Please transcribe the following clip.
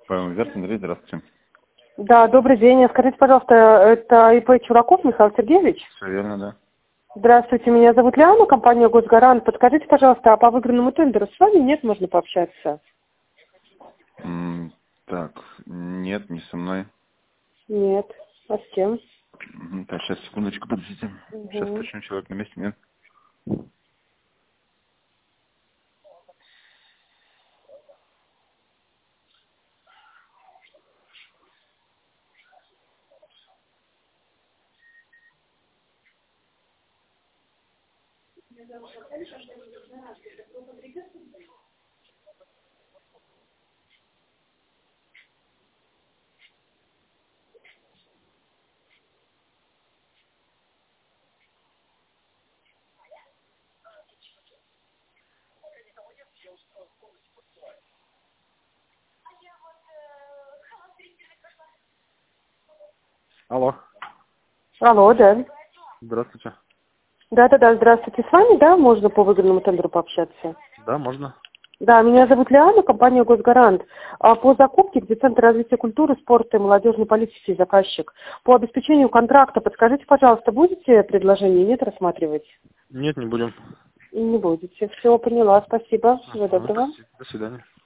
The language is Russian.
Павел Верт, Андрей, здравствуйте. Да, добрый день. Скажите, пожалуйста, это ИП Чураков Михаил Сергеевич? Все верно, да. Здравствуйте, меня зовут Лиана, компания «Госгарант». Подскажите, пожалуйста, а по выигранному тендеру с вами нет, можно пообщаться? Так, нет, не со мной. Нет. А с кем? Так, сейчас, секундочку, подождите. Сейчас Угу. точно человек на месте, нет? Алло, Алло, да. здравствуйте. Да-да-да, здравствуйте. С вами, да, можно по выигранному тендеру пообщаться? Да, можно? Да, меня зовут Лиана, компания «Госгарант». А по закупке, где Центр развития культуры, спорта и молодежной политики заказчик, по обеспечению контракта, подскажите, пожалуйста, будете предложение, нет, рассматривать? Нет, не будем. Не будете. Все, поняла. Спасибо. Всего Ага, доброго. спасибо. До свидания.